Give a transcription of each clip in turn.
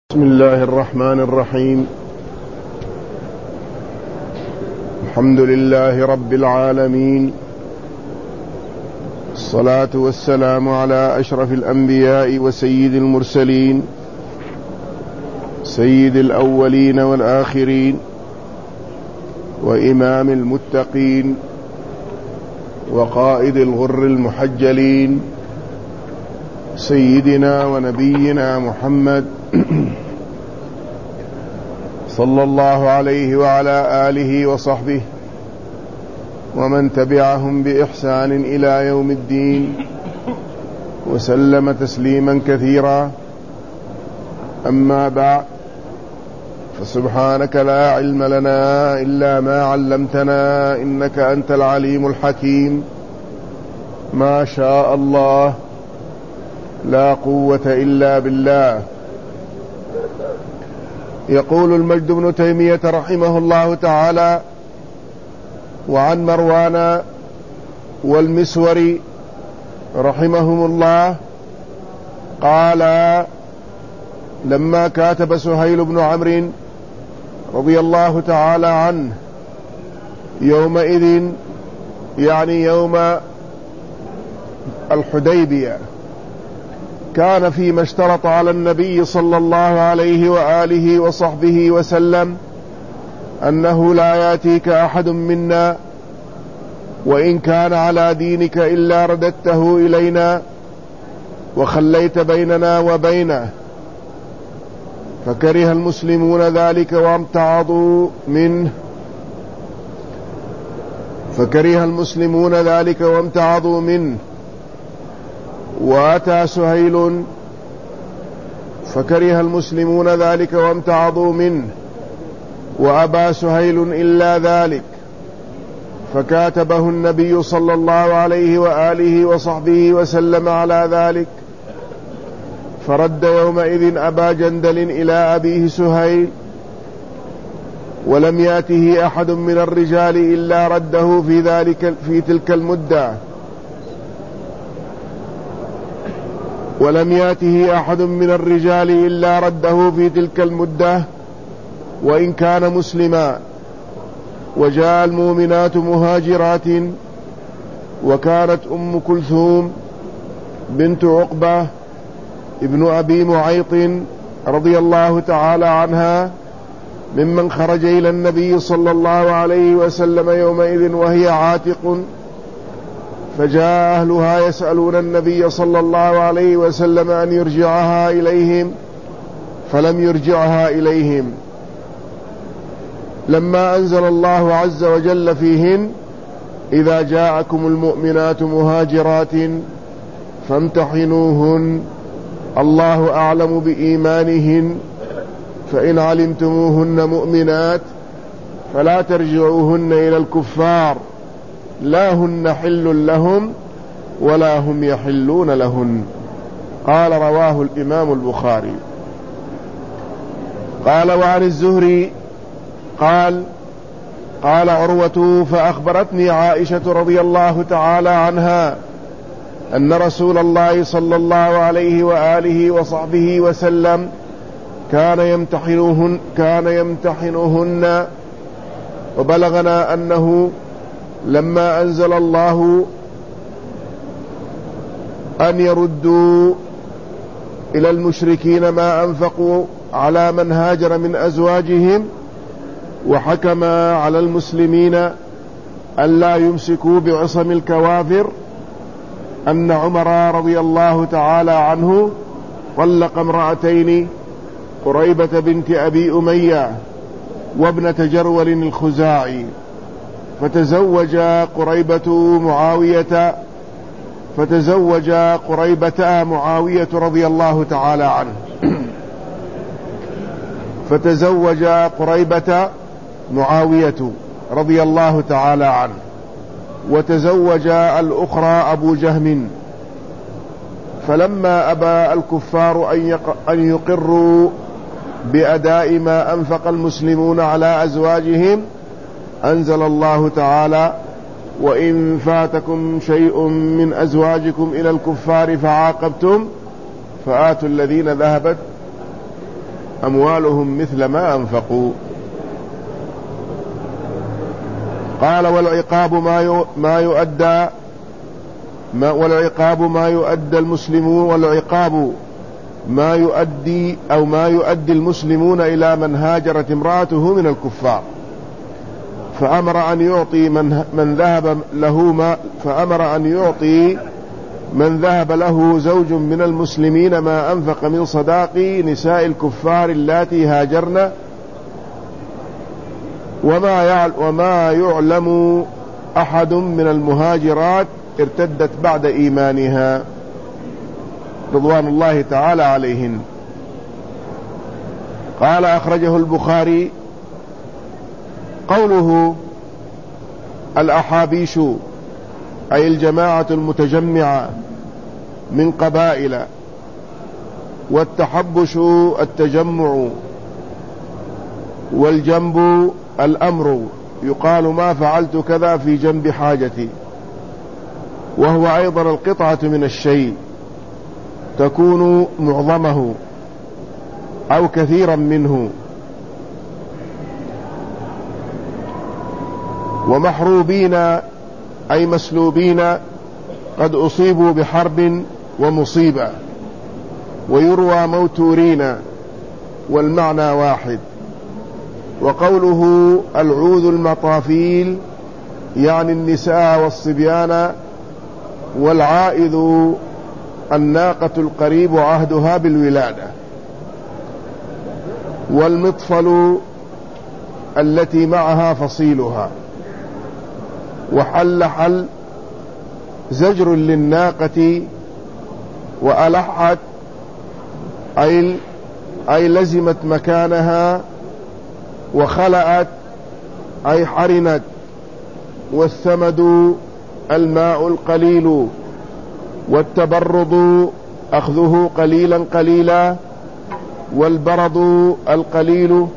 بسم الله الرحمن الرحيم. الحمد لله رب العالمين، الصلاة والسلام على أشرف الأنبياء وسيد المرسلين، سيد الأولين والآخرين، وإمام المتقين، وقائد الغر المحجلين، سيدنا ونبينا محمد صلى الله عليه وعلى آله وصحبه ومن تبعهم بإحسان إلى يوم الدين، وسلم تسليما كثيرا. أما بعد، فسبحانك لا علم لنا إلا ما علمتنا إنك أنت العليم الحكيم. ما شاء الله، لا قوة إلا بالله. يقول المجد بن تيمية رحمه الله تعالى: وعن مروان والمسور رحمهم الله قال: لما كاتب سهيل بن عمرو رضي الله تعالى عنه يومئذ، يعني يوم الحديبية، كان فيما اشترط على النبي صلى الله عليه وآله وصحبه وسلم أنه لا يأتيك أحد منا وإن كان على دينك إلا رددته إلينا وخليت بيننا وبينه. فكره المسلمون ذلك وامتعضوا منه. وأتى سهيل فكره المسلمون ذلك وامتعضوا منه، وأبى سهيل إلا ذلك، فكاتبه النبي صلى الله عليه وآله وصحبه وسلم على ذلك. فرد يومئذ أبا جندل إلى أبيه سهيل، ولم يأته أحد من الرجال إلا رده في تلك المدة، وإن كان مسلما. وجاء المؤمنات مهاجرات، وكانت أم كلثوم بنت عقبة ابن أبي معيط رضي الله تعالى عنها ممن خرج إلى النبي صلى الله عليه وسلم يومئذ وهي عاتق. فجاء أهلها يسألون النبي صلى الله عليه وسلم أن يرجعها إليهم، فلم يرجعها إليهم. لما أنزل الله عز وجل فيهن: إذا جاءكم المؤمنات مهاجرات فامتحنوهن، الله أعلم بإيمانهن، فإن علمتموهن مؤمنات فلا ترجعوهن إلى الكفار، لا هن حل لهم ولا هم يحلون لهن. قال: رواه الإمام البخاري. قال: وعن الزهري قال: قال عروة: فأخبرتني عائشة رضي الله تعالى عنها أن رسول الله صلى الله عليه وآله وصحبه وسلم كان يمتحنهن. وبلغنا أنه لما أنزل الله أن يردوا إلى المشركين ما أنفقوا على من هاجر من أزواجهم، وحكم على المسلمين أن لا يمسكوا بعصم الكوافر، أن عمر رضي الله تعالى عنه طلق امرأتين: قريبة بنت أبي أمية وابنة جرول الخزاعي، فتزوج قريبة معاوية رضي الله تعالى عنه، وتزوج الأخرى أبو جهم. فلما أبى الكفار أن يقروا بأداء ما أنفق المسلمون على أزواجهم، أنزل الله تعالى: وإن فاتكم شيء من أزواجكم إلى الكفار فعاقبتم فآتوا الذين ذهبت أموالهم مثل ما أنفقوا. قال والعقاب ما يؤدى المسلمون، والعقاب ما يؤدي المسلمون إلى من هاجرت امرأته من الكفار، فأمر أن يعطي من ذهب له زوج من المسلمين ما أنفق من صداق نساء الكفار اللاتي هاجرن، وما يعلم أحد من المهاجرات ارتدت بعد إيمانها رضوان الله تعالى عليهن. قال أخرجه البخاري. قوله الأحابيش أي الجماعة المتجمعة من قبائل، والتحبش التجمع، والجنب الأمر، يقال ما فعلت كذا في جنب حاجتي، وهو أيضا القطعة من الشيء تكون معظمه أو كثيرا منه. ومحروبين أي مسلوبين قد أصيبوا بحرب ومصيبة، ويروى موتورين والمعنى واحد. وقوله العوذ المطافيل يعني النساء والصبيان، والعائذ الناقة القريب عهدها بالولادة، والمطفل التي معها فصيلها. وحل زجر للناقة، وألحت أي لزمت مكانها، وخلأت أي حرنت. والثمد الماء القليل، والتبرد أخذه قليلا قليلا، والبرد القليل.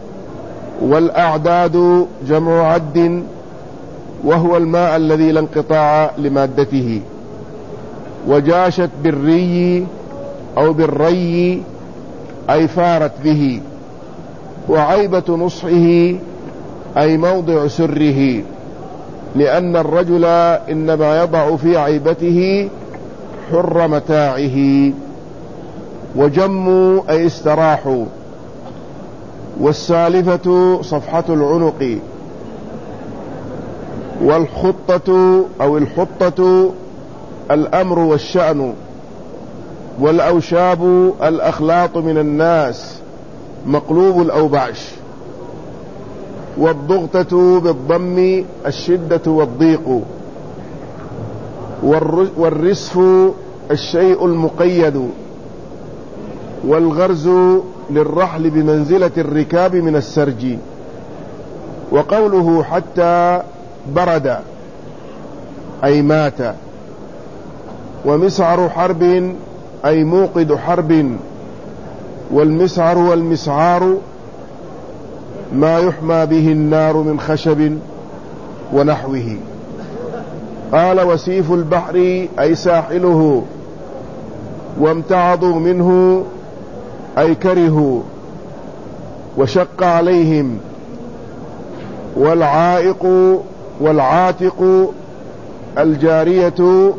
والأعداد جمع عد، وهو الماء الذي لا انقطاع لمادته. وجاشت بالري أو بالري أي فارت به. وعيبة نصحه أي موضع سره، لأن الرجل إنما يضع في عيبته حر متاعه. وجموا أي استراحوا. والسالفة صفحة العنق. والخطة أو الحطة الأمر والشأن. والأوشاب الأخلاط من الناس مقلوب الأوباش. والضغطة بالضم الشدة والضيق. والرسف الشيء المقيد. والغرز للرحل بمنزلة الركاب من السرج. وقوله حتى برد أي مات. ومسعر حرب أي موقد حرب. والمسعر والمسعار ما يحمى به النار من خشب ونحوه. قال وسيف البحر أي ساحله. وامتعضوا منه أي كرهوا وشق عليهم. والعاتق الجارية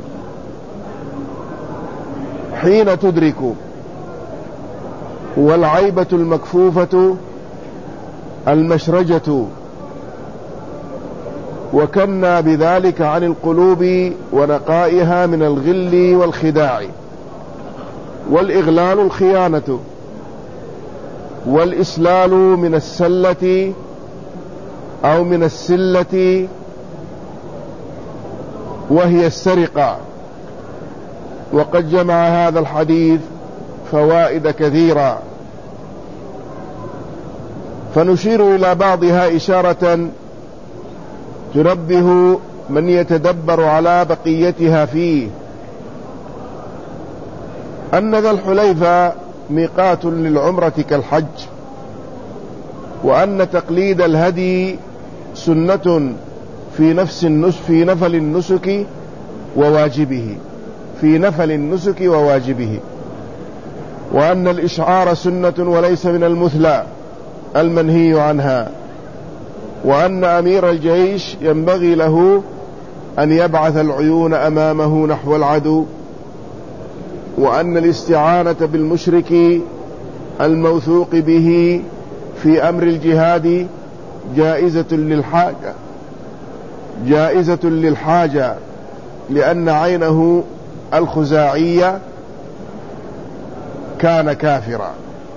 حين تدرك. والعيبة المكفوفة المشرجة. وكنا بذلك عن القلوب ونقائها من الغل والخداع. والإغلال الخيانة. والإسلال من السلة أو من السلة وهي السرقة. وقد جمع هذا الحديث فوائد كثيرة، فنشير إلى بعضها إشارة تنبه من يتدبر على بقيتها فيه. أن ذا الحليفة ميقات للعمرة كالحج، وأن تقليد الهدي سنة في نفل النسك وواجبه. وأن الإشعار سنة وليس من المثلى المنهي عنها، وأن أمير الجيش ينبغي له أن يبعث العيون أمامه نحو العدو، وأن الاستعانة بالمشرك الموثوق به في أمر الجهاد جائزة للحاجة، لأن عينه الخزاعية كان كافرا،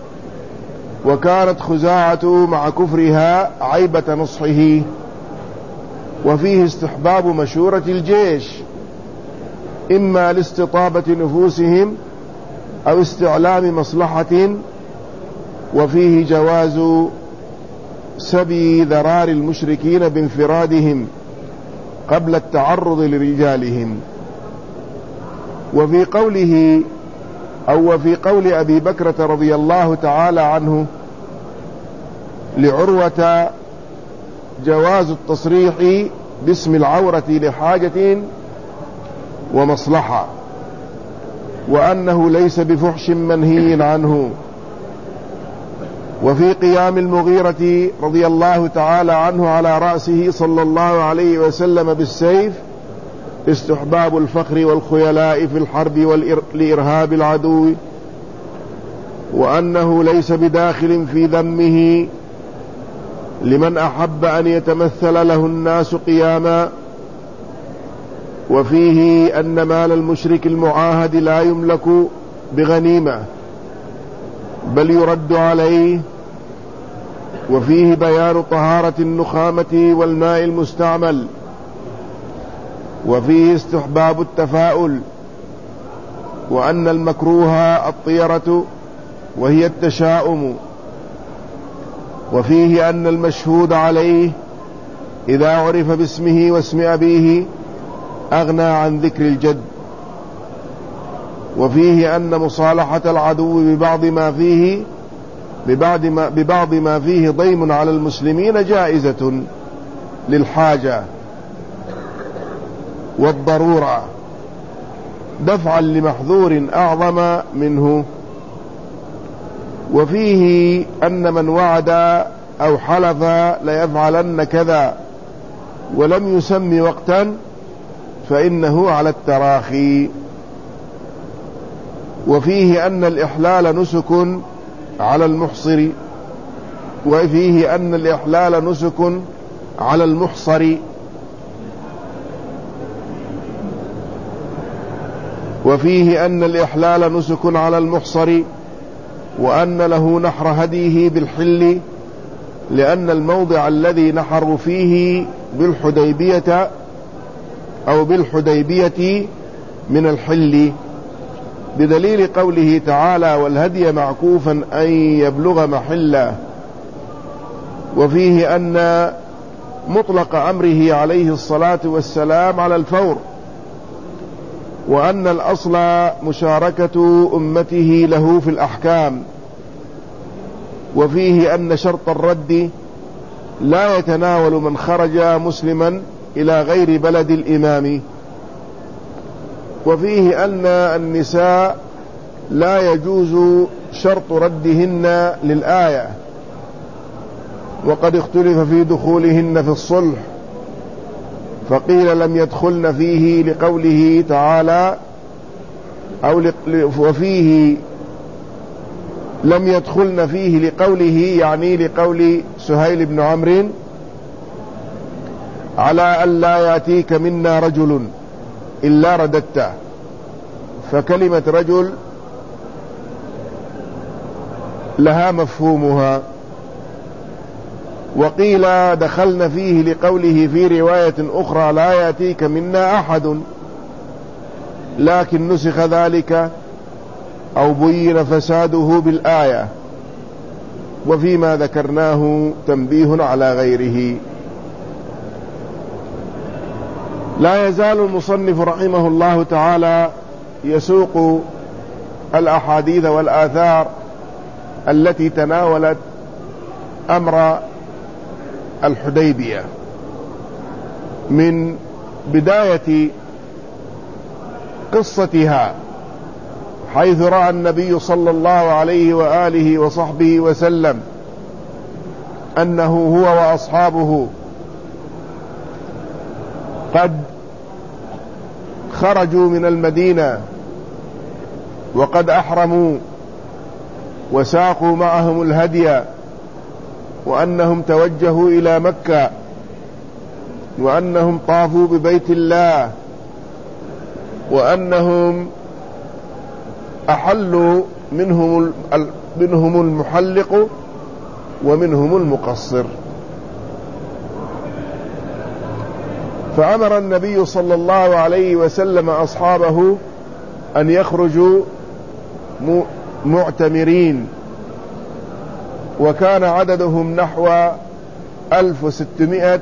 وكانت خزاعته مع كفرها عيبة نصحه. وفيه استحباب مشورة الجيش، إما لاستطابة نفوسهم أو استعلام مصلحة، وفيه جواز سبي ذرار المشركين بانفرادهم قبل التعرض لرجالهم. وفي قول أبي بكرة رضي الله تعالى عنه لعروة جواز التصريح باسم العورة لحاجة ومصلحة، وأنه ليس بفحش منهي عنه. وفي قيام المغيرة رضي الله تعالى عنه على رأسه صلى الله عليه وسلم بالسيف استحباب الفخر والخيلاء في الحرب لإرهاب العدو، وأنه ليس بداخل في ذمه لمن أحب أن يتمثل له الناس قياما. وفيه أن مال المشرك المعاهد لا يملك بغنيمة بل يرد عليه. وفيه بيان طهارة النخامة والماء المستعمل. وفيه استحباب التفاؤل، وأن المكروه الطيرة وهي التشاؤم. وفيه أن المشهود عليه إذا عرف باسمه واسم أبيه أغنى عن ذكر الجد. وفيه أن مصالحة العدو ببعض ما فيه ضيم على المسلمين جائزة للحاجة والضرورة دفعا لمحظور أعظم منه. وفيه أن من وعد أو حلف ليفعلن كذا ولم يسم وقتا فإنه على التراخي. وفيه أن الإحلال نسك على المحصر. وفيه أن الإحلال نسك على المحصر. وفيه أن الإحلال نسك على المحصر، وأن له نحر هديه بالحل، لأن الموضع الذي نحر فيه بالحديبية من الحل، بدليل قوله تعالى والهدي معكوفا أن يبلغ محله. وفيه أن مطلق أمره عليه الصلاة والسلام على الفور، وأن الأصل مشاركة أمته له في الأحكام. وفيه أن شرط الرد لا يتناول من خرج مسلما إلى غير بلد الإمام. وفيه أن النساء لا يجوز شرط ردهن للآية، وقد اختلف في دخولهن في الصلح، فقيل لم يدخلن فيه لقوله تعالى وفيه لم يدخلن فيه لقوله يعني لقول سهيل بن عمرو على أن لا يأتيك منا رجل إلا رددته، فكلمة رجل لها مفهومها. وقيل دخلن فيه لقوله في رواية أخرى لا يأتيك منا أحد، لكن نسخ ذلك أو بين فساده بالآية، وفيما ذكرناه تنبيه على غيره. لا يزال المصنف رحمه الله تعالى يسوق الأحاديث والآثار التي تناولت أمر الحديبية من بداية قصتها حيث رأى النبي صلى الله عليه وآله وصحبه وسلم أنه هو وأصحابه قد خرجوا من المدينة وقد أحرموا وساقوا معهم الهدي، وأنهم توجهوا إلى مكة، وأنهم طافوا ببيت الله، وأنهم أحلوا منهم المحلق ومنهم المقصر. فأمر النبي صلى الله عليه وسلم أصحابه أن يخرجوا معتمرين، وكان عددهم نحو 1600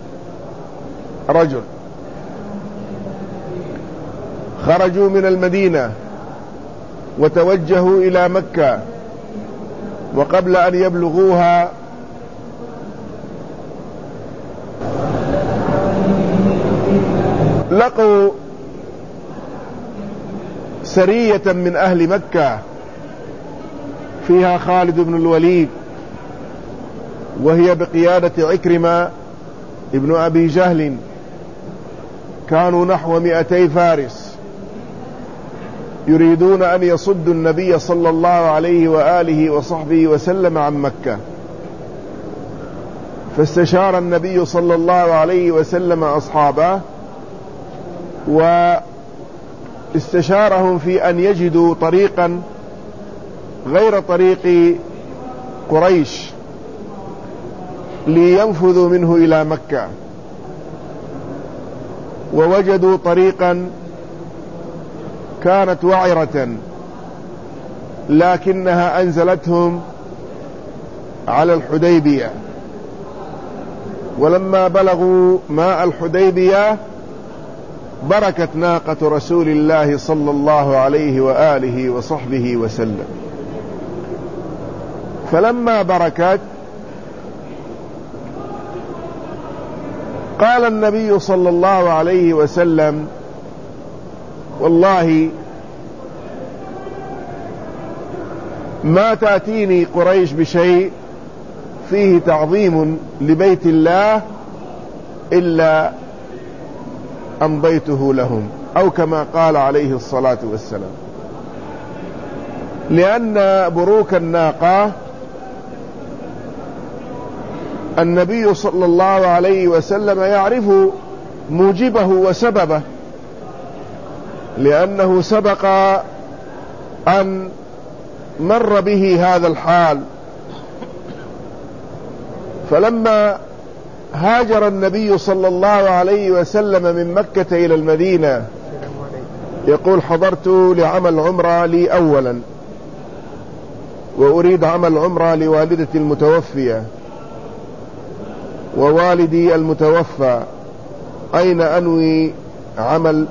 رجل. خرجوا من المدينة وتوجهوا إلى مكة، وقبل أن يبلغوها لقوا سرية من أهل مكة فيها خالد بن الوليد، وهي بقيادة عكرمة ابن أبي جهل، كانوا نحو 200 فارس يريدون أن يصدوا النبي صلى الله عليه وآله وصحبه وسلم عن مكة. فاستشار النبي صلى الله عليه وسلم أصحابه، واستشارهم في أن يجدوا طريقا غير طريق قريش لينفذوا منه إلى مكة، ووجدوا طريقا كانت وعرة لكنها أنزلتهم على الحديبية. ولما بلغوا ماء الحديبية بركت ناقة رسول الله صلى الله عليه وآله وصحبه وسلم. فلما بركت قال النبي صلى الله عليه وسلم: والله ما تأتيني قريش بشيء فيه تعظيم لبيت الله إلا أمضيته لهم، أو كما قال عليه الصلاة والسلام، لأن بروك الناقة النبي صلى الله عليه وسلم يعرف موجبه وسببه، لأنه سبق أن مر به هذا الحال. فلما هاجر النبي صلى الله عليه وسلم من مكة إلى المدينة يقول: حضرت لعمل عمرة لي أولا، وأريد عمل عمرة لوالدتي المتوفية ووالدي المتوفى، أين أنوي عمل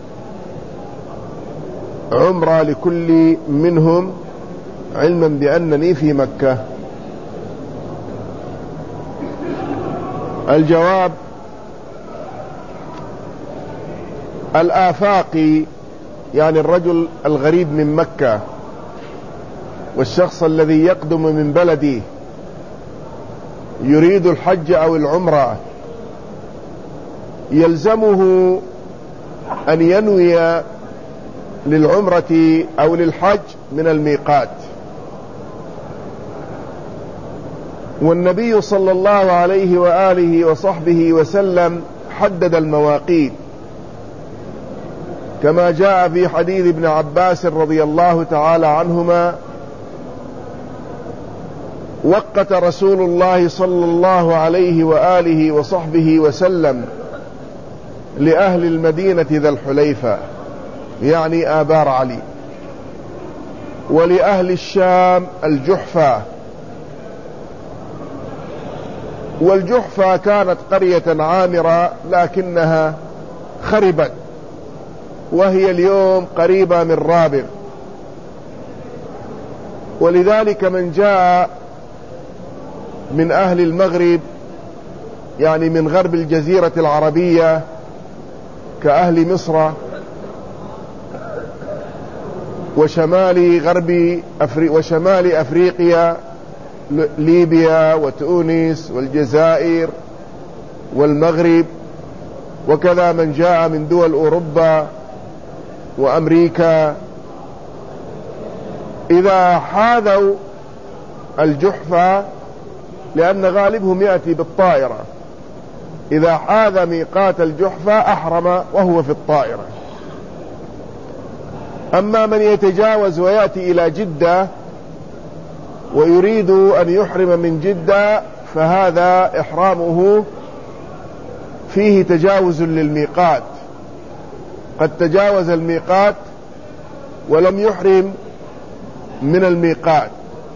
عمرة لكل منهم علما بأنني في مكة؟ الجواب: الآفاقي، يعني الرجل الغريب من مكة، والشخص الذي يقدم من بلده يريد الحج أو العمرة، يلزمه أن ينوي للعمرة أو للحج من الميقات. والنبي صلى الله عليه وآله وصحبه وسلم حدد المواقيت، كما جاء في حديث ابن عباس رضي الله تعالى عنهما: وقت رسول الله صلى الله عليه وآله وصحبه وسلم لأهل المدينة ذا الحليفة، يعني آبار علي، ولأهل الشام الجحفة. والجحفة كانت قرية عامرة لكنها خربت، وهي اليوم قريبة من رابغ. ولذلك من جاء من أهل المغرب، يعني من غرب الجزيرة العربية كأهل مصر وشمال أفريقيا، ليبيا وتونس والجزائر والمغرب، وكذا من جاء من دول أوروبا وأمريكا. إذا حاذوا الجحفة، لأن غالبهم يأتي بالطائرة، إذا حاذ ميقات الجحفة أحرم وهو في الطائرة. أما من يتجاوز ويأتي إلى جدة ويريد أن يحرم من جدة، فهذا إحرامه فيه تجاوز للميقات، قد تجاوز الميقات ولم يحرم من الميقات،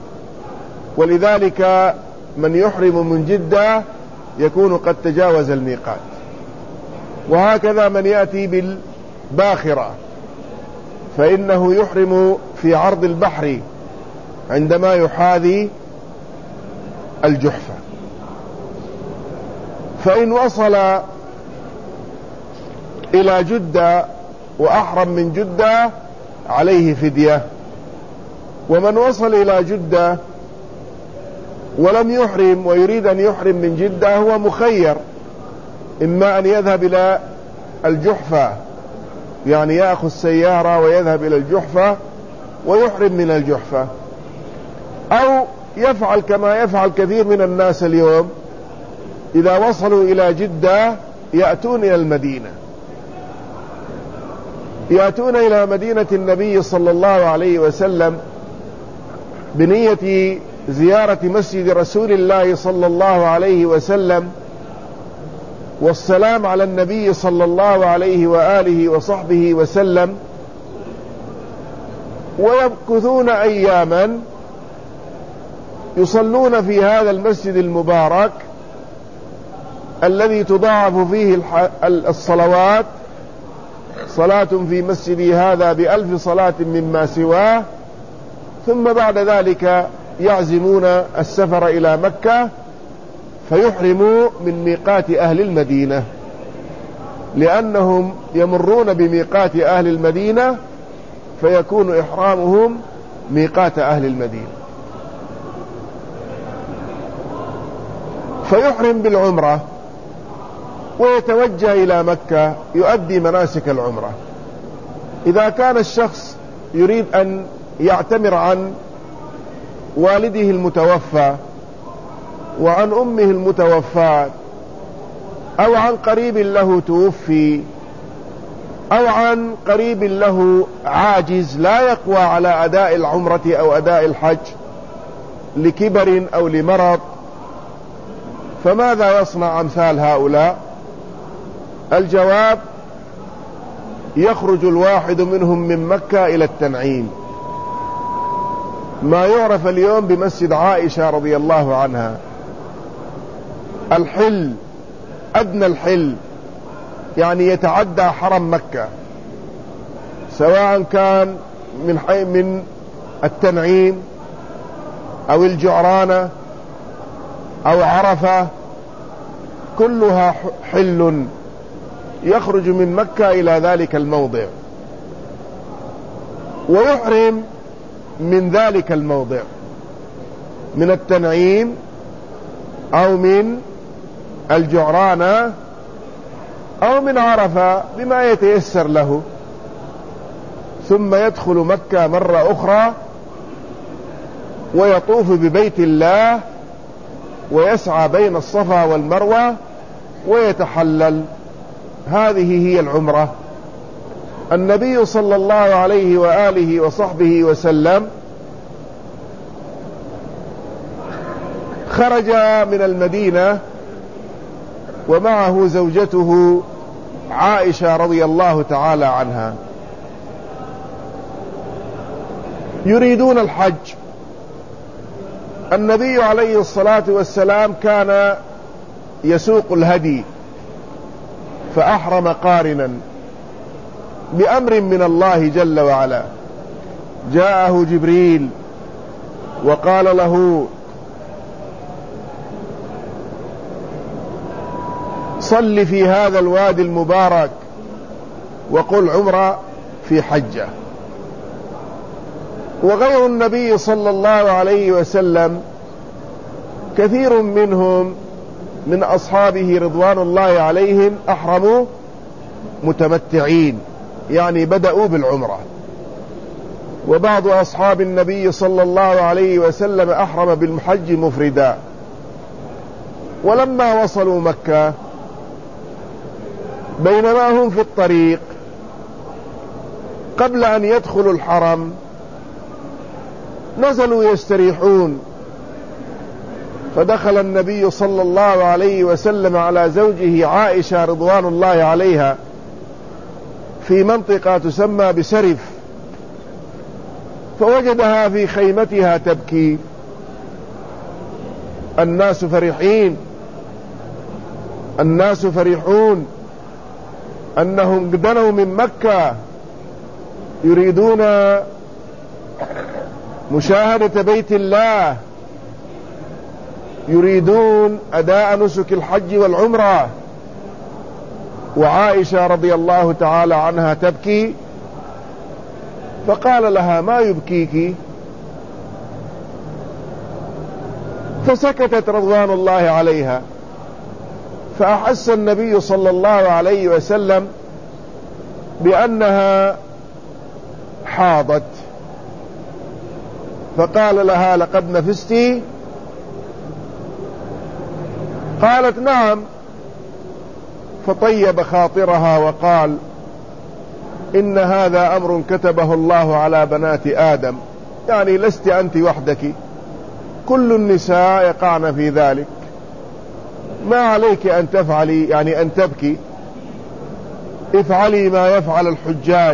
ولذلك من يحرم من جدة يكون قد تجاوز الميقات. وهكذا من يأتي بالباخرة فإنه يحرم في عرض البحر عندما يحاذي الجحفة. فإن وصل إلى جدة وأحرم من جدة عليه فدية. ومن وصل إلى جدة ولم يحرم ويريد أن يحرم من جدة هو مخير، إما أن يذهب إلى الجحفة، يعني يأخذ سيارة ويذهب إلى الجحفة ويحرم من الجحفة، أو يفعل كما يفعل كثير من الناس اليوم، إذا وصلوا إلى جدة يأتون إلى المدينة، يأتون إلى مدينة النبي صلى الله عليه وسلم بنية زيارة مسجد رسول الله صلى الله عليه وسلم والسلام على النبي صلى الله عليه وآله وصحبه وسلم، ويمكثون أياما يصلون في هذا المسجد المبارك الذي تضاعف فيه الصلوات، صلاة في مسجدي هذا ب1000 صلاة مما سواه. ثم بعد ذلك يعزمون السفر إلى مكة فيحرموا من ميقات أهل المدينة، لأنهم يمرون بميقات أهل المدينة فيكون إحرامهم ميقات أهل المدينة. فيحرم بالعمرة ويتوجه إلى مكة يؤدي مناسك العمرة. إذا كان الشخص يريد أن يعتمر عن والده المتوفى وعن أمه المتوفاة، أو عن قريب له توفي، أو عن قريب له عاجز لا يقوى على أداء العمرة أو أداء الحج لكبر أو لمرض، فماذا يصنع أمثال هؤلاء؟ الجواب: يخرج الواحد منهم من مكة إلى التنعيم، ما يعرف اليوم بمسجد عائشة رضي الله عنها، الحل، أدنى الحل، يعني يتعدى حرم مكة، سواء كان من التنعيم أو الجعرانة أو عرفة، كلها حل، يخرج من مكة إلى ذلك الموضع ويحرم من ذلك الموضع، من التنعيم أو من الجعرانة أو من عرفة بما يتيسر له، ثم يدخل مكة مرة أخرى ويطوف ببيت الله ويسعى بين الصفا والمروة ويتحلل. هذه هي العمرة. النبي صلى الله عليه وآله وصحبه وسلم خرج من المدينة ومعه زوجته عائشة رضي الله تعالى عنها، يريدون الحج. النبي عليه الصلاة والسلام كان يسوق الهدي فأحرم قارنا بأمر من الله جل وعلا. جاءه جبريل وقال له: صل في هذا الوادي المبارك وقل عمرة في حجة. وغير النبي صلى الله عليه وسلم كثير منهم من أصحابه رضوان الله عليهم أحرموا متمتعين، يعني بدأوا بالعمرة. وبعض أصحاب النبي صلى الله عليه وسلم أحرم بالحج مفردا. ولما وصلوا مكة بينما هم في الطريق قبل أن يدخلوا الحرم نزلوا يستريحون، فدخل النبي صلى الله عليه وسلم على زوجه عائشة رضوان الله عليها في منطقة تسمى بسرف، فوجدها في خيمتها تبكي. الناس فرحون أنهم دنوا من مكة يريدون مشاهدة بيت الله، يريدون أداء نسك الحج والعمرة، وعائشة رضي الله تعالى عنها تبكي. فقال لها: ما يبكيك؟ فسكتت رضوان الله عليها. فأحس النبي صلى الله عليه وسلم بأنها حاضت، فقال لها: لقد نفستي؟ قالت: نعم. فطيب خاطرها وقال: إن هذا أمر كتبه الله على بنات آدم، يعني لست أنت وحدك، كل النساء يقعن في ذلك، ما عليك أن تفعلي، يعني أن تبكي، افعلي ما يفعل الحجاج،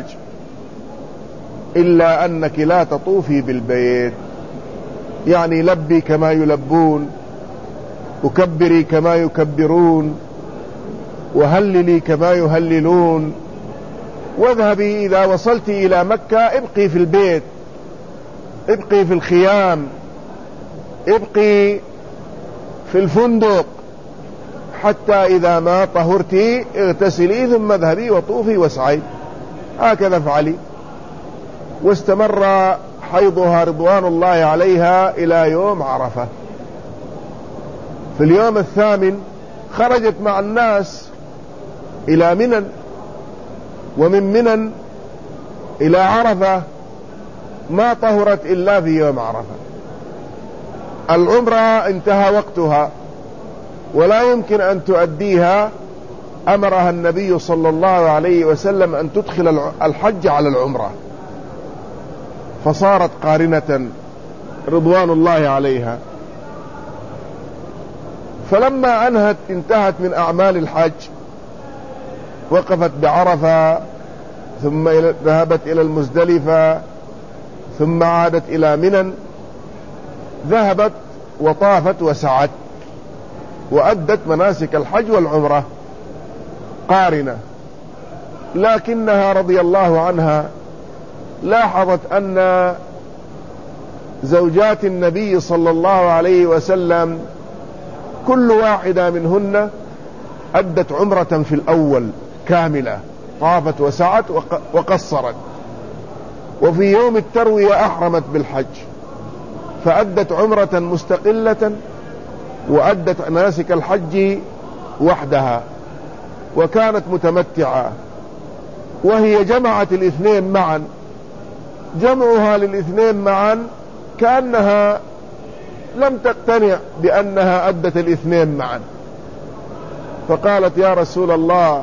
إلا أنك لا تطوفي بالبيت، يعني لبي كما يلبون، وكبري كما يكبرون، وهللي كما يهللون، واذهبي إذا وصلت إلى مكة ابقي في البيت، ابقي في الخيام، ابقي في الفندق، حتى إذا ما طهرتي اغتسلي ثم اذهبي وطوفي واسعي، هكذا افعلي. واستمر حيضها رضوان الله عليها إلى يوم عرفة. في اليوم الثامن خرجت مع الناس إلى منى، ومن منى إلى عرفة ما طهرت إلا في يوم عرفة. العمرة انتهى وقتها ولا يمكن أن تؤديها، أمرها النبي صلى الله عليه وسلم أن تدخل الحج على العمرة، فصارت قارنة رضوان الله عليها. فلما انتهت من أعمال الحج وقفت بعرفة، ثم ذهبت إلى المزدلفة، ثم عادت إلى منى، ذهبت وطافت وسعت وأدت مناسك الحج والعمرة قارنة. لكنها رضي الله عنها لاحظت أن زوجات النبي صلى الله عليه وسلم كل واحدة منهن أدت عمرة في الأول كاملة، طافت وسعت وقصرت، وفي يوم التروية أحرمت بالحج فأدت عمرة مستقلة وأدت مناسك الحج وحدها، وكانت متمتعة، وهي جمعت الاثنين معا. جمعها للاثنين معا كأنها لم تقتنع بأنها أدت الاثنين معا، فقالت: يا رسول الله،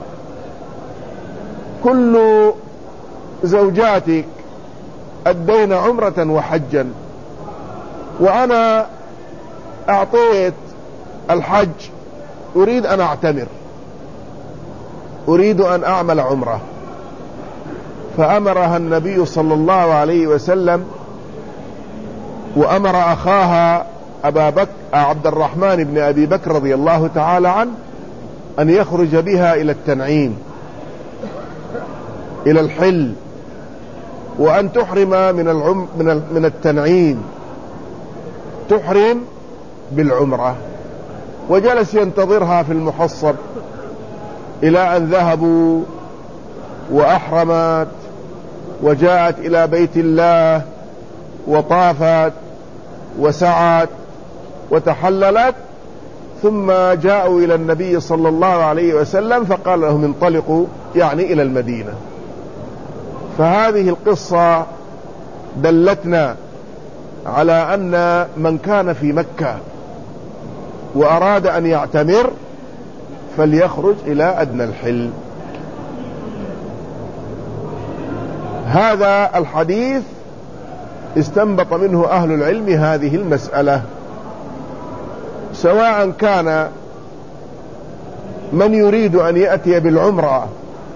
كل زوجاتك أدين عمرة وحجا، وأنا أعطيت الحج، أريد أن أعتمر، أريد أن أعمل عمرة. فأمرها النبي صلى الله عليه وسلم وأمر أخاها أبا بكر عبد الرحمن بن أبي بكر رضي الله تعالى عنه أن يخرج بها إلى التنعيم، إلى الحل، وأن تحرم من التنعيم، تحرم بالعمرة. وجلس ينتظرها في المحصب إلى أن ذهبوا وأحرمت وجاءت إلى بيت الله وطافت وسعت وتحللت، ثم جاءوا إلى النبي صلى الله عليه وسلم فقال لهم انطلقوا، يعني إلى المدينة. فهذه القصة دلتنا على أن من كان في مكة وأراد أن يعتمر فليخرج إلى أدنى الحل. هذا الحديث استنبط منه أهل العلم هذه المسألة، سواء كان من يريد أن يأتي بالعمرة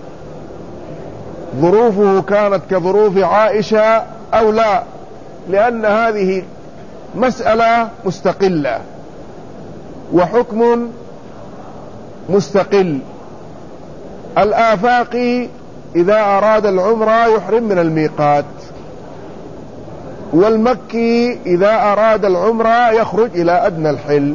ظروفه كانت كظروف عائشة أو لا، لأن هذه مسألة مستقلة وحكم مستقل. الآفاقي إذا أراد العمرة يحرم من الميقات، والمكي إذا أراد العمرة يخرج إلى أدنى الحل.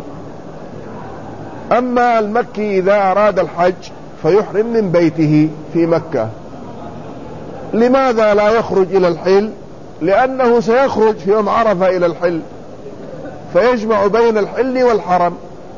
أما المكي إذا أراد الحج فيحرم من بيته في مكة. لماذا لا يخرج إلى الحل؟ لأنه سيخرج في يوم عرفة إلى الحل فيجمع بين الحل والحرم.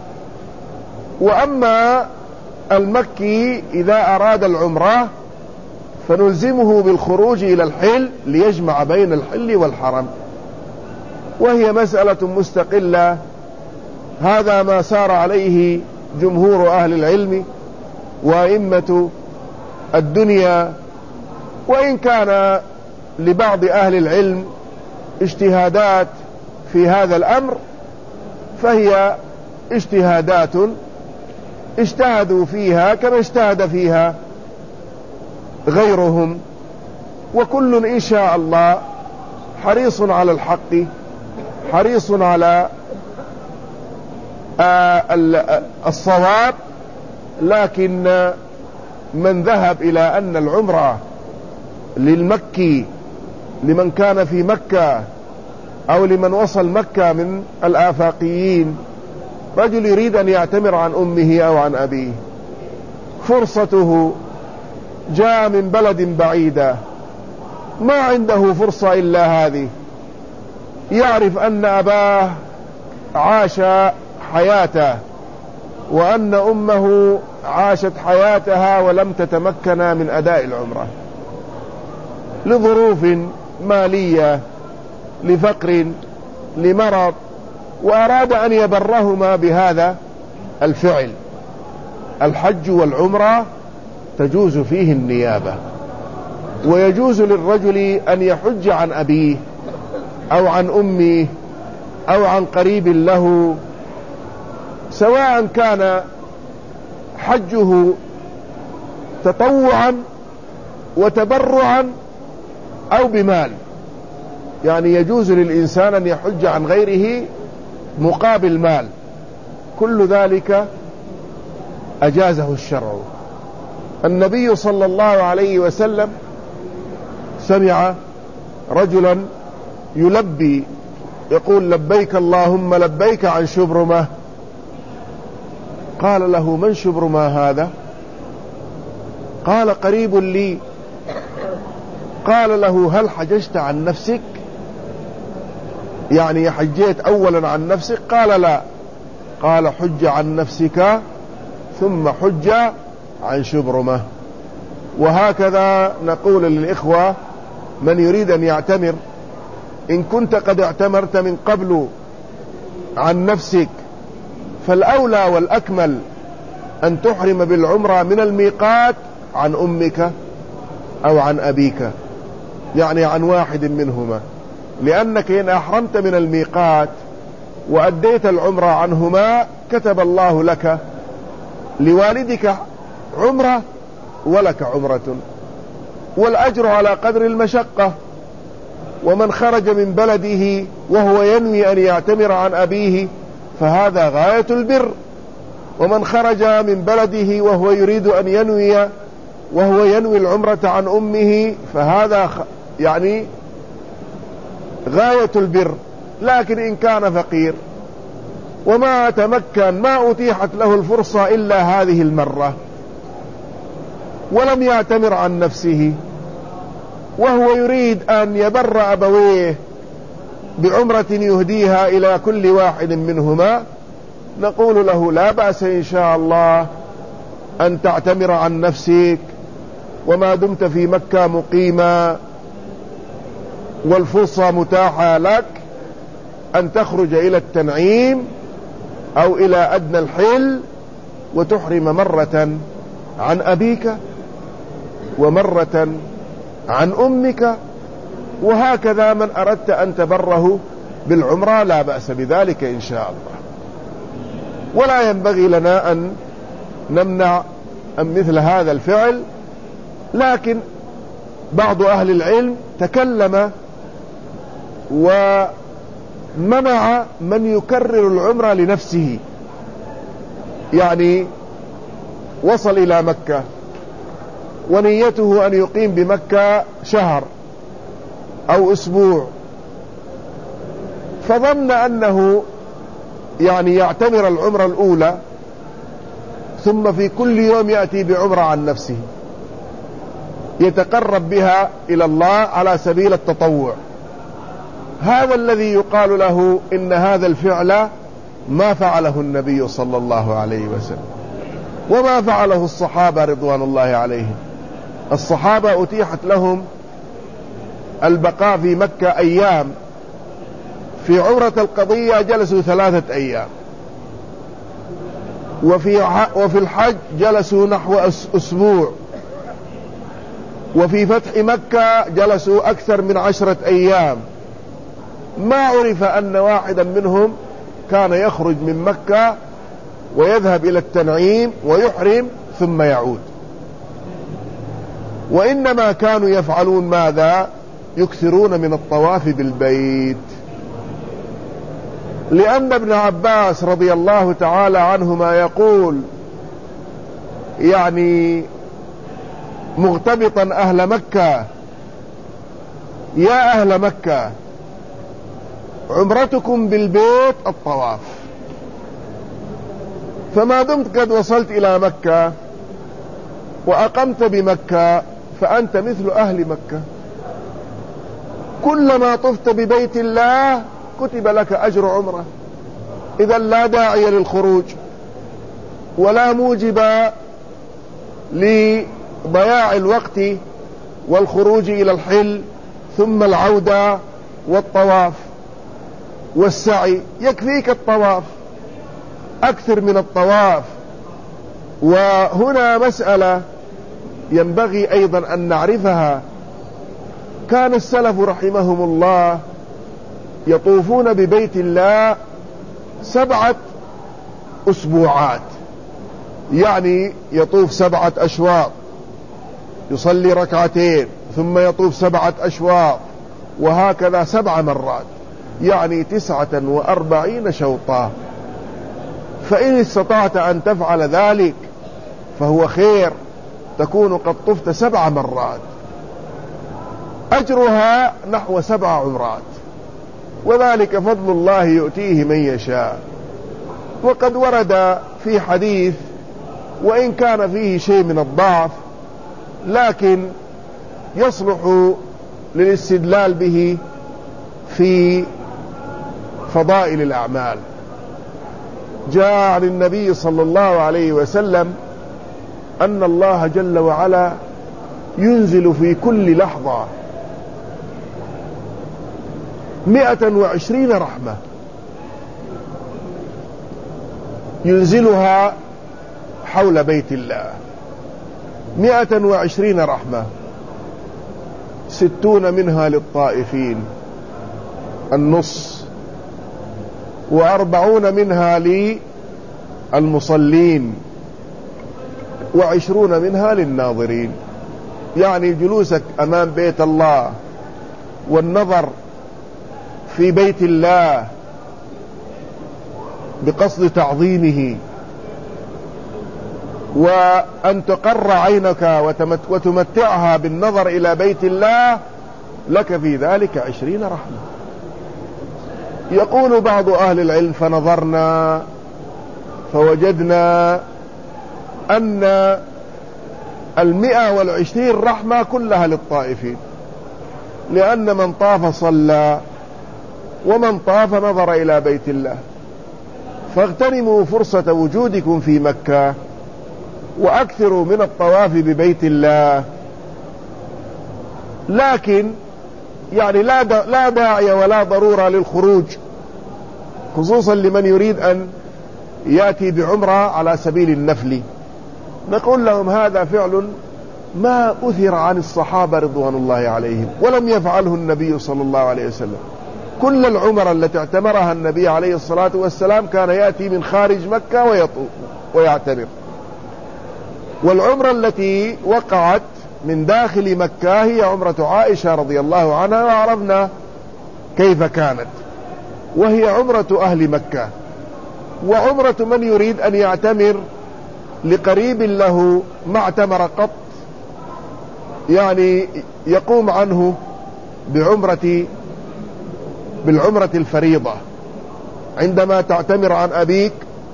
وأما المكي إذا أراد العمرة فنلزمه بالخروج إلى الحل ليجمع بين الحل والحرم، وهي مسألة مستقلة. هذا ما سار عليه جمهور أهل العلم وأئمة الدنيا، وإن كان لبعض أهل العلم اجتهادات في هذا الأمر فهي اجتهادات اجتهدوا فيها كما اجتهد فيها غيرهم، وكل إن شاء الله حريص على الحق، حريص على الصواب. لكن من ذهب إلى أن العمرة للمكي لمن كان في مكة أو لمن وصل مكة من الآفاقيين، رجل يريد أن يعتمر عن أمه أو عن أبيه، فرصته جاء من بلد بعيدة ما عنده فرصة إلا هذه، يعرف أن أباه عاش حياته وأن أمه عاشت حياتها ولم تتمكن من أداء العمرة لظروف مالية، لفقر، لمرض، وأراد أن يبرهما بهذا الفعل. الحج والعمرة تجوز فيه النيابة، ويجوز للرجل أن يحج عن أبيه أو عن أمه أو عن قريب له، سواء كان حجه تطوعا وتبرعا أو بمال. يعني يجوز للإنسان أن يحج عن غيره مقابل مال، كل ذلك أجازه الشرع. النبي صلى الله عليه وسلم سمع رجلا يلبي يقول لبيك اللهم لبيك عن شبرمة، قال له من شبرمة هذا؟ قال قريب لي. قال له هل حججت عن نفسك؟ يعني حجيت أولا عن نفسك؟ قال لا. قال حج عن نفسك ثم حج عن شبرمة. وهكذا نقول للإخوة من يريد أن يعتمر، إن كنت قد اعتمرت من قبل عن نفسك فالأولى والأكمل أن تحرم بالعمرة من الميقات عن أمك أو عن أبيك، يعني عن واحد منهما، لأنك إن أحرمت من الميقات وأديت العمرة عنهما كتب الله لك لوالدك عمرة ولك عمرة، والأجر على قدر المشقة. ومن خرج من بلده وهو ينوي أن يعتمر عن أبيه فهذا غاية البر، ومن خرج من بلده وهو يريد أن ينوي العمرة عن أمه فهذا يعني غاية البر. لكن إن كان فقير وما تمكن، ما أتيحت له الفرصة إلا هذه المرة، ولم يعتمر عن نفسه وهو يريد أن يبر أبويه بعمرة يهديها إلى كل واحد منهما، نقول له لا بأس إن شاء الله أن تعتمر عن نفسك، وما دمت في مكة مقيما والفرصة متاحة لك أن تخرج إلى التنعيم أو إلى أدنى الحل وتحرم مرة عن أبيك ومرة عن أمك، وهكذا من أردت أن تبره بالعمرة لا بأس بذلك إن شاء الله. ولا ينبغي لنا أن نمنع عن مثل هذا الفعل، لكن بعض أهل العلم تكلم ومنع من يكرر العمرة لنفسه، يعني وصل إلى مكة ونيته أن يقيم بمكة شهر أو أسبوع، فظن أنه يعني يعتمر العمرة الأولى ثم في كل يوم يأتي بعمرة عن نفسه يتقرب بها إلى الله على سبيل التطوع. هذا الذي يقال له إن هذا الفعل ما فعله النبي صلى الله عليه وسلم وما فعله الصحابة رضوان الله عليهم. الصحابة أتيحت لهم البقاء في مكة أيام، في عمرة القضية جلسوا 3 أيام، وفي الحج جلسوا نحو أسبوع، وفي فتح مكة جلسوا أكثر من 10 أيام. ما عرف أن واحدا منهم كان يخرج من مكة ويذهب إلى التنعيم ويحرم ثم يعود، وإنما كانوا يفعلون ماذا؟ يكثرون من الطواف بالبيت، لأن ابن عباس رضي الله تعالى عنهما يقول يعني مغتبطا أهل مكة: يا أهل مكة عمرتكم بالبيت الطواف، فما دمت قد وصلت إلى مكة وأقمت بمكة فأنت مثل أهل مكة، كلما طفت ببيت الله كتب لك أجر عمرة. إذا لا داعي للخروج ولا موجب لضياع الوقت والخروج إلى الحل ثم العودة والطواف والسعي، يكفيك الطواف، أكثر من الطواف. وهنا مسألة ينبغي أيضا أن نعرفها: كان السلف رحمهم الله يطوفون ببيت الله 7 أسبوعات، يعني يطوف 7 أشواط، يصلي 2 ركعتين ثم يطوف 7 أشواط، وهكذا 7 مرات، يعني 49 شوطا. فإن استطعت أن تفعل ذلك فهو خير، تكون قد طفت 7 مرات، أجرها نحو 7 عمرات، وذلك فضل الله يؤتيه من يشاء. وقد ورد في حديث وإن كان فيه شيء من الضعف لكن يصلح للاستدلال به في فضائل الأعمال. جاء عن النبي صلى الله عليه وسلم أن الله جل وعلا ينزل في كل لحظة 120 رحمة، ينزلها حول بيت الله 120 رحمة، 60 منها للطائفين النص، 40 منها للمصلين، 20 منها للناظرين. يعني جلوسك أمام بيت الله والنظر في بيت الله بقصد تعظيمه، وأن تقر عينك وتمتعها بالنظر إلى بيت الله، لك في ذلك 20 رحمة. يقول بعض أهل العلم: فنظرنا فوجدنا أن 120 رحمة كلها للطائفين، لأن من طاف صلى ومن طاف نظر إلى بيت الله. فاغتنموا فرصة وجودكم في مكة وأكثروا من الطواف ببيت الله. لكن يعني لا داعي ولا ضرورة للخروج، خصوصا لمن يريد أن يأتي بعمرة على سبيل النفل. نقول لهم هذا فعل ما أثر عن الصحابة رضوان الله عليهم، ولم يفعله النبي صلى الله عليه وسلم. كل العمر التي اعتمرها النبي عليه الصلاة والسلام كان يأتي من خارج مكة ويطوف ويعتمر. والعمرة التي وقعت من داخل مكة هي عمرة عائشة رضي الله عنها، وعرفنا كيف كانت، وهي عمرة أهل مكة. وعمرة من يريد أن يعتمر لقريب له ما اعتمر قط، يعني يقوم عنه بالعمرة الفريضة. عندما تعتمر عن أبيك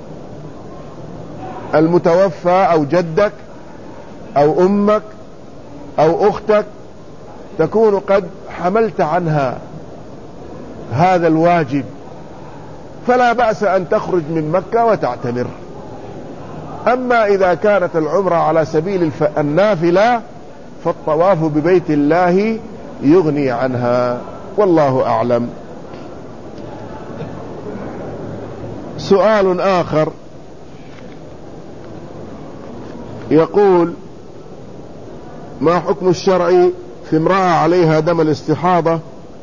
المتوفى أو جدك أو أمك أو أختك تكون قد حملت عنها هذا الواجب، فلا بأس أن تخرج من مكة وتعتمر. أما إذا كانت العمرة على سبيل النافلة فالطواف ببيت الله يغني عنها، والله أعلم. سؤال آخر يقول: ما حكم الشرع في امرأة عليها دم الاستحاضة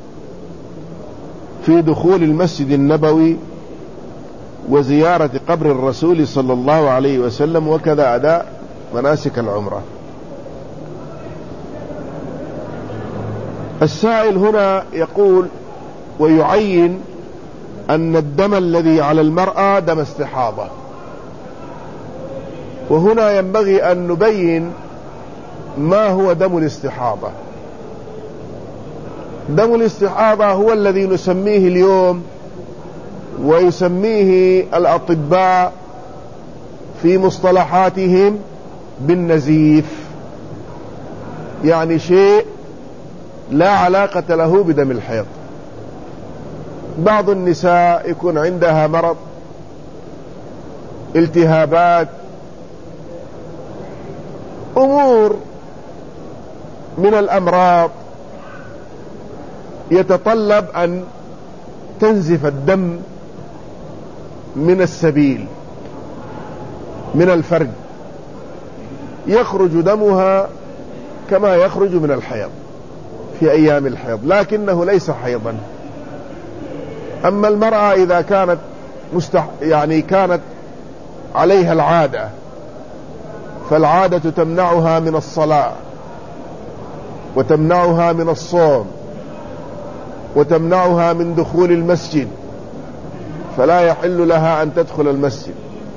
في دخول المسجد النبوي وزيارة قبر الرسول صلى الله عليه وسلم وكذا أداء مناسك العمرة؟ السائل هنا يقول ويعين أن الدم الذي على المرأة دم استحاضة، وهنا ينبغي أن نبين ما هو دم الاستحاضة. دم الاستحاضة هو الذي نسميه اليوم ويسميه الأطباء في مصطلحاتهم بالنزيف، يعني شيء لا علاقة له بدم الحيض. بعض النساء يكون عندها مرض، التهابات، أمور من الأمراض يتطلب أن تنزف الدم من السبيل من الفرج، يخرج دمها كما يخرج من الحيض في أيام الحيض، لكنه ليس حيضا. أما المرأة إذا كانت يعني كانت عليها العادة، فالعادة تمنعها من الصلاة وتمنعها من الصوم وتمنعها من دخول المسجد، فلا يحل لها أن تدخل المسجد.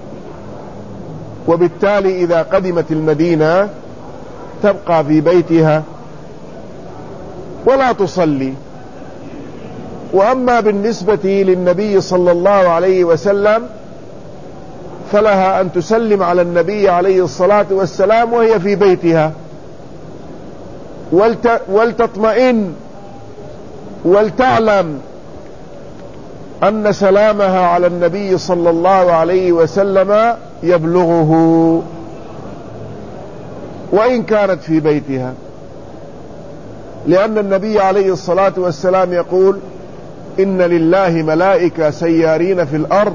وبالتالي إذا قدمت المدينة تبقى في بيتها ولا تصلي. وأما بالنسبة للنبي صلى الله عليه وسلم فلها أن تسلم على النبي عليه الصلاة والسلام وهي في بيتها، ولتطمئن ولتعلم أن سلامها على النبي صلى الله عليه وسلم يبلغه وإن كانت في بيتها، لأن النبي عليه الصلاة والسلام يقول: إن لله ملائكة سيارين في الأرض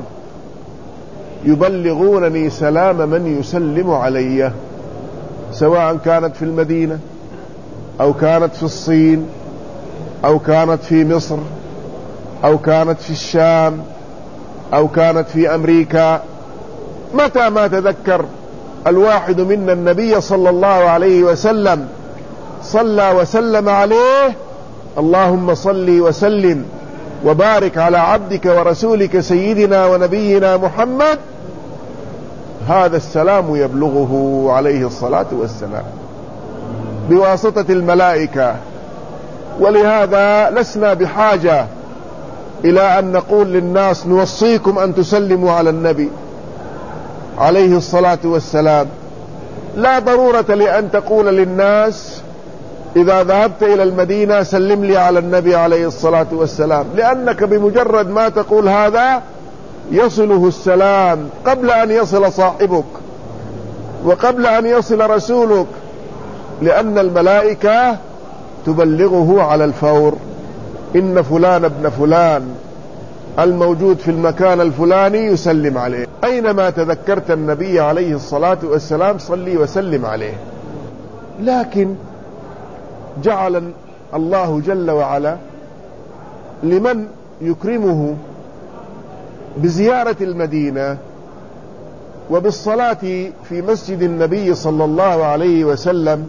يبلغونني سلام من يسلم علي، سواء كانت في المدينة أو كانت في الصين أو كانت في مصر أو كانت في الشام أو كانت في أمريكا. متى ما تذكر الواحد منا النبي صلى الله عليه وسلم صلى وسلم عليه: اللهم صل وسلم وبارك على عبدك ورسولك سيدنا ونبينا محمد، هذا السلام يبلغه عليه الصلاة والسلام بواسطة الملائكة. ولهذا لسنا بحاجة إلى أن نقول للناس نوصيكم أن تسلموا على النبي عليه الصلاة والسلام. لا ضرورة لأن تقول للناس إذا ذهبت إلى المدينة سلم لي على النبي عليه الصلاة والسلام، لأنك بمجرد ما تقول هذا يصله السلام قبل أن يصل صاحبك وقبل أن يصل رسولك، لأن الملائكة تبلغه على الفور: إن فلان ابن فلان الموجود في المكان الفلاني يسلم عليه. أينما تذكرت النبي عليه الصلاة والسلام صلي وسلم عليه. لكن جعل الله جل وعلا لمن يكرمه بزيارة المدينة وبالصلاة في مسجد النبي صلى الله عليه وسلم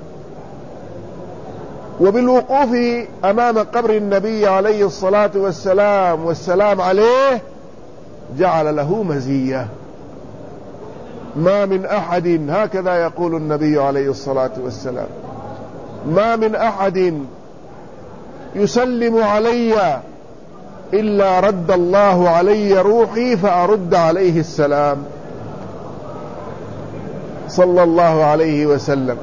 وبالوقوف أمام قبر النبي عليه الصلاة والسلام والسلام عليه، جعل له مزية. ما من أحد، هكذا يقول النبي عليه الصلاة والسلام، ما من أحد يسلم علي إلا رد الله علي روحي فأرد عليه السلام، صلى الله عليه وسلم.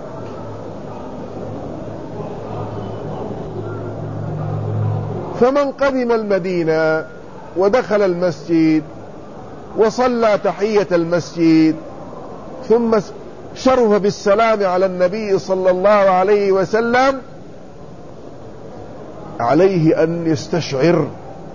فمن قدم المدينة ودخل المسجد وصلى تحية المسجد ثم شرف بالسلام على النبي صلى الله عليه وسلم، عليه أن يستشعر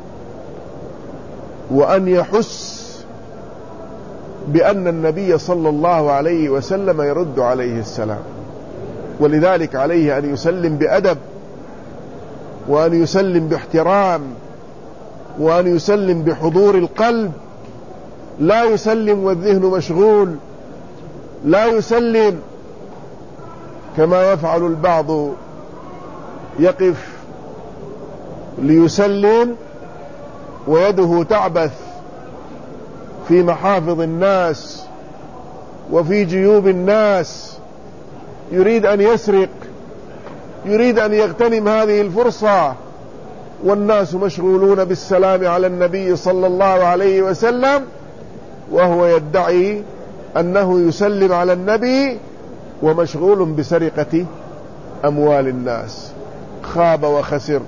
وأن يحس بأن النبي صلى الله عليه وسلم يرد عليه السلام، ولذلك عليه أن يسلم بأدب وأن يسلم باحترام وأن يسلم بحضور القلب، لا يسلم والذهن مشغول، لا يسلم كما يفعل البعض، يقف ليسلم ويده تعبث في محافظ الناس وفي جيوب الناس، يريد أن يسرق، يريد أن يغتنم هذه الفرصة، والناس مشغولون بالسلام على النبي صلى الله عليه وسلم، وهو يدعي أنه يسلم على النبي ومشغول بسرقة أموال الناس. خاب وخسر،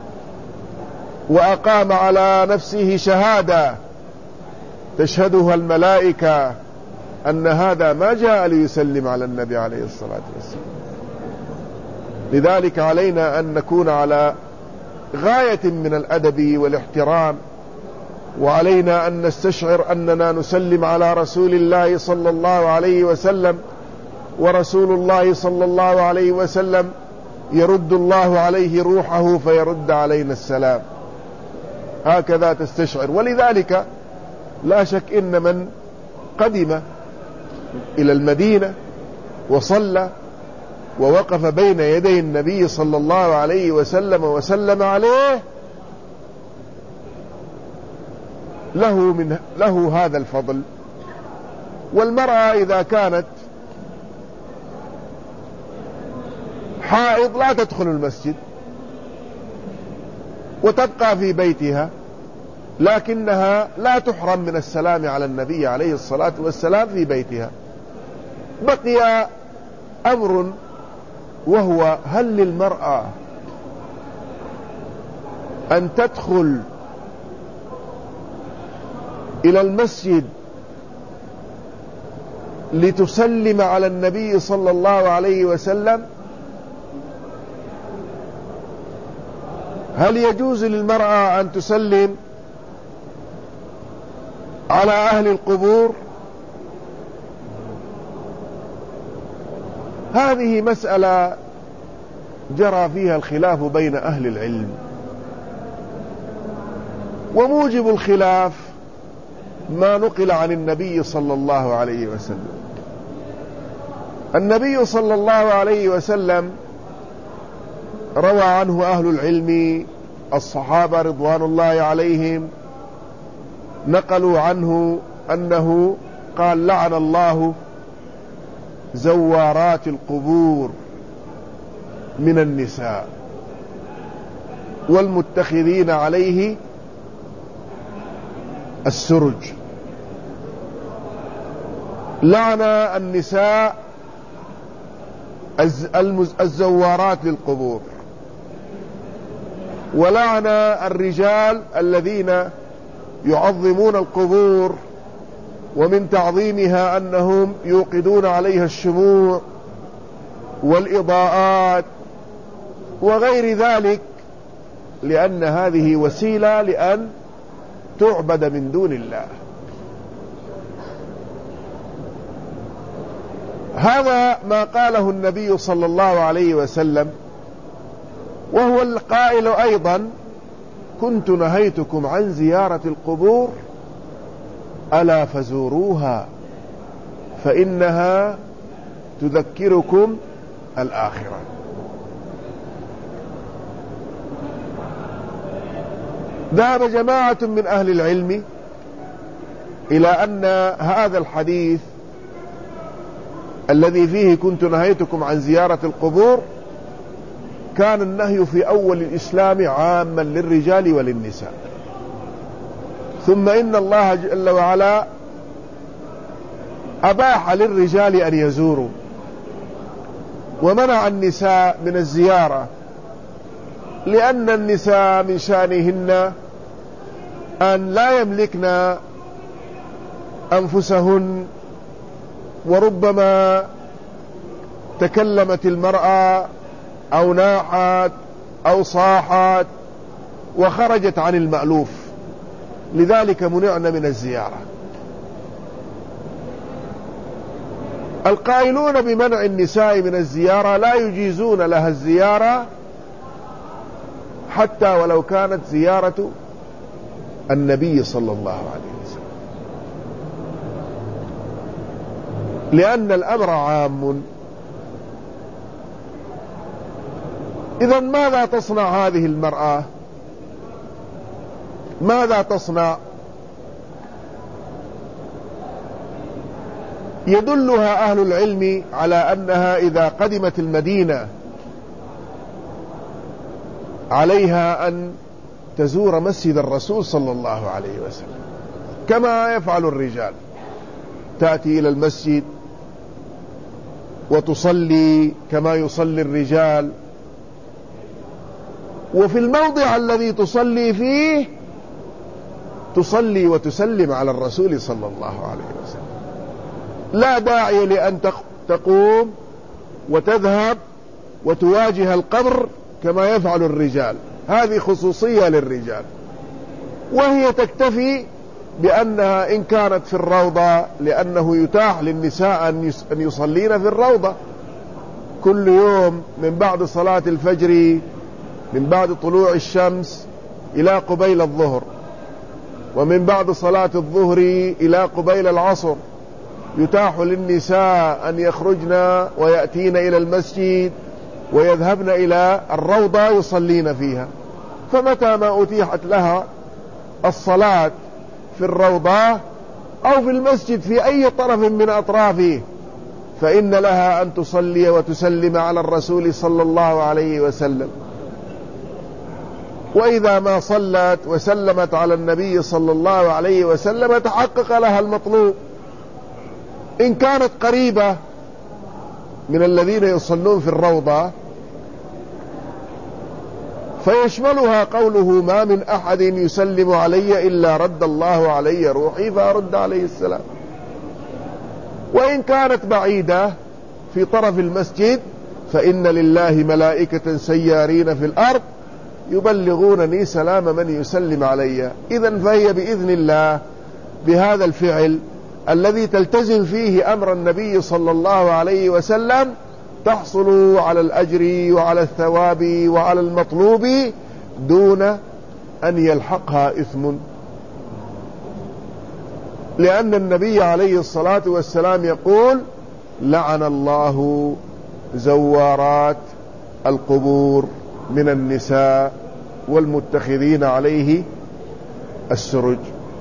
وأقام على نفسه شهادة تشهدها الملائكة أن هذا ما جاء ليسلم على النبي عليه الصلاة والسلام. لذلك علينا أن نكون على غاية من الأدب والاحترام، وعلينا أن نستشعر أننا نسلم على رسول الله صلى الله عليه وسلم، ورسول الله صلى الله عليه وسلم يرد الله عليه روحه فيرد علينا السلام. هكذا تستشعر. ولذلك لا شك إن من قدم إلى المدينة وصلى ووقف بين يدي النبي صلى الله عليه وسلم وسلم عليه له هذا الفضل. والمرأة إذا كانت حائض لا تدخل المسجد وتبقى في بيتها، لكنها لا تحرم من السلام على النبي عليه الصلاة والسلام في بيتها. بقي أمر، وهو هل للمرأة أن تدخل إلى المسجد لتسلم على النبي صلى الله عليه وسلم؟ هل يجوز للمرأة أن تسلم على أهل القبور؟ هذه مسألة جرى فيها الخلاف بين أهل العلم، وموجب الخلاف ما نقل عن النبي صلى الله عليه وسلم. النبي صلى الله عليه وسلم روى عنه أهل العلم الصحابة رضوان الله عليهم، نقلوا عنه أنه قال: لعن الله زوارات القبور من النساء والمتخذين عليه السرج. لعن النساء الزوارات للقبور، ولعن الرجال الذين يعظمون القبور، ومن تعظيمها أنهم يوقدون عليها الشموع والإضاءات وغير ذلك، لأن هذه وسيلة لأن تعبد من دون الله. هذا ما قاله النبي صلى الله عليه وسلم، وهو القائل أيضا: كنت نهيتكم عن زيارة القبور ألا فزوروها فإنها تذكركم الآخرة. ذهب جماعة من أهل العلم إلى أن هذا الحديث الذي فيه كنت نهيتكم عن زيارة القبور كان النهي في أول الإسلام عاما للرجال وللنساء، ثم إن الله جل وعلا أباح للرجال أن يزوروا، ومنع النساء من الزيارة، لأن النساء من شأنهن أن لا يملكن أنفسهن، وربما تكلمت المرأة أو ناحت أو صاحت وخرجت عن المألوف، لذلك منعنا من الزيارة. القائلون بمنع النساء من الزيارة لا يجيزون لها الزيارة حتى ولو كانت زيارة النبي صلى الله عليه وسلم، لأن الأمر عام. إذن ماذا تصنع هذه المرأة؟ ماذا تصنع؟ يدلها أهل العلم على أنها إذا قدمت المدينة عليها أن تزور مسجد الرسول صلى الله عليه وسلم كما يفعل الرجال، تأتي إلى المسجد وتصلي كما يصلي الرجال، وفي الموضع الذي تصلي فيه تصلي وتسلم على الرسول صلى الله عليه وسلم. لا داعي لأن تقوم وتذهب وتواجه القبر كما يفعل الرجال، هذه خصوصية للرجال، وهي تكتفي بأنها إن كانت في الروضة، لأنه يتاح للنساء أن يصلين في الروضة كل يوم من بعد صلاة الفجر، من بعد طلوع الشمس إلى قبيل الظهر، ومن بعد صلاة الظهر إلى قبيل العصر، يتاح للنساء أن يخرجن ويأتين إلى المسجد ويذهبن إلى الروضة يصلين فيها. فمتى ما أتيحت لها الصلاة في الروضة أو في المسجد في أي طرف من أطرافه فإن لها أن تصلي وتسلم على الرسول صلى الله عليه وسلم. وإذا ما صلت وسلمت على النبي صلى الله عليه وسلم تحقق لها المطلوب. إن كانت قريبة من الذين يصلون في الروضة فيشملها قوله: ما من أحد يسلم علي إلا رد الله علي روحي فأرد عليه السلام. وإن كانت بعيدة في طرف المسجد فإن لله ملائكة سيارين في الأرض يبلغونني سلام من يسلم علي. إذن فهي بإذن الله بهذا الفعل الذي تلتزم فيه أمر النبي صلى الله عليه وسلم تحصل على الأجر وعلى الثواب وعلى المطلوب دون أن يلحقها إثم، لأن النبي عليه الصلاة والسلام يقول: لعن الله زوارات القبور من النساء والمتخذين عليه السرج.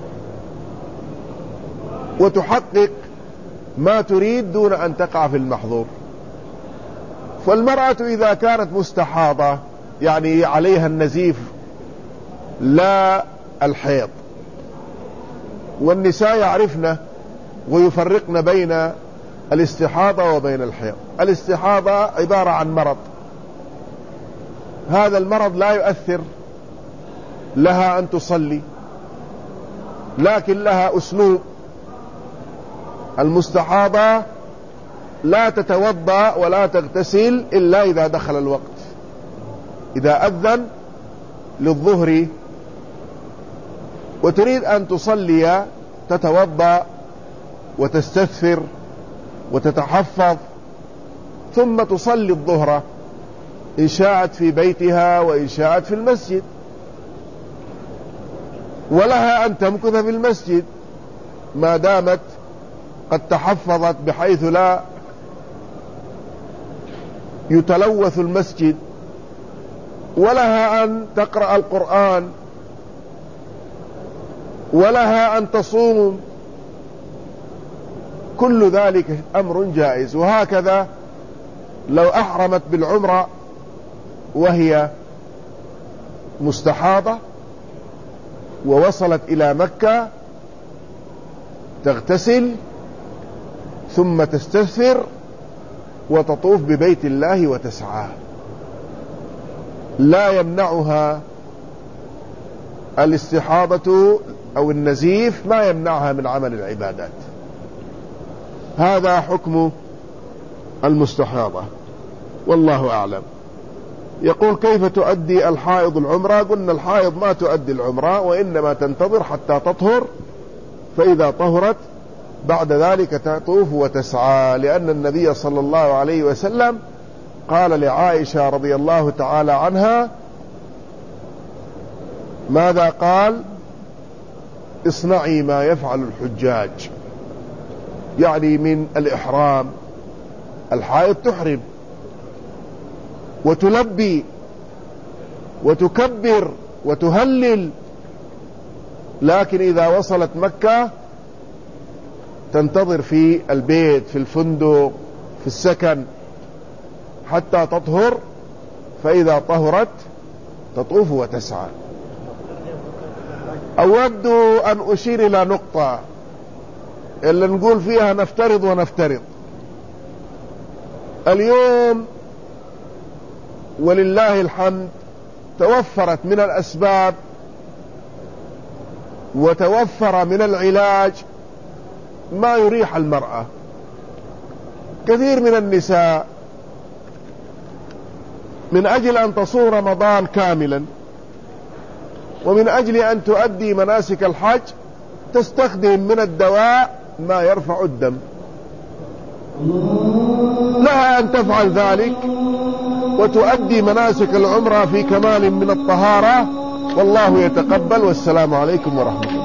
وتحقق ما تريد دون أن تقع في المحظور. فالمرأة إذا كانت مستحاضة يعني عليها النزيف لا الحيض، والنساء يعرفن ويفرقن بين الاستحاضة وبين الحيض. الاستحاضة عبارة عن مرض، هذا المرض لا يؤثر لها أن تصلي، لكن لها أسلوب. المستحاضة لا تتوضأ ولا تغتسل إلا إذا دخل الوقت. إذا أذن للظهر وتريد أن تصلي تتوضأ وتستثفر وتتحفظ، ثم تصلي الظهر إن شاءت في بيتها وإن شاءت في المسجد، ولها أن تمكث في المسجد ما دامت قد تحفظت بحيث لا يتلوث المسجد، ولها أن تقرأ القرآن، ولها أن تصوم. كل ذلك أمر جائز. وهكذا لو أحرمت بالعمرة وهي مستحاضة ووصلت إلى مكة تغتسل ثم تستثفر وتطوف ببيت الله وتسعى، لا يمنعها الاستحاضة أو النزيف، ما يمنعها من عمل العبادات. هذا حكم المستحاضة والله أعلم. يقول كيف تؤدي الحائض العمرة؟ قلنا الحائض ما تؤدي العمرة، وإنما تنتظر حتى تطهر، فإذا طهرت بعد ذلك تطوف وتسعى، لأن النبي صلى الله عليه وسلم قال لعائشة رضي الله تعالى عنها ماذا قال؟ اصنعي ما يفعل الحجاج، يعني من الإحرام. الحائض تحرم وتلبي وتكبر وتهلل، لكن إذا وصلت مكة تنتظر في البيت، في الفندق، في السكن حتى تطهر، فإذا طهرت تطوف وتسعى. أود أن أشير إلى نقطة اللي نقول فيها نفترض ونفترض. اليوم ولله الحمد توفرت من الأسباب وتوفر من العلاج ما يريح المرأة. كثير من النساء من أجل أن تصوم رمضان كاملا ومن أجل أن تؤدي مناسك الحج تستخدم من الدواء ما يرفع الدم. لها أن تفعل ذلك وتؤدي مناسك العمرة في كمال من الطهارة، والله يتقبل. والسلام عليكم ورحمة الله.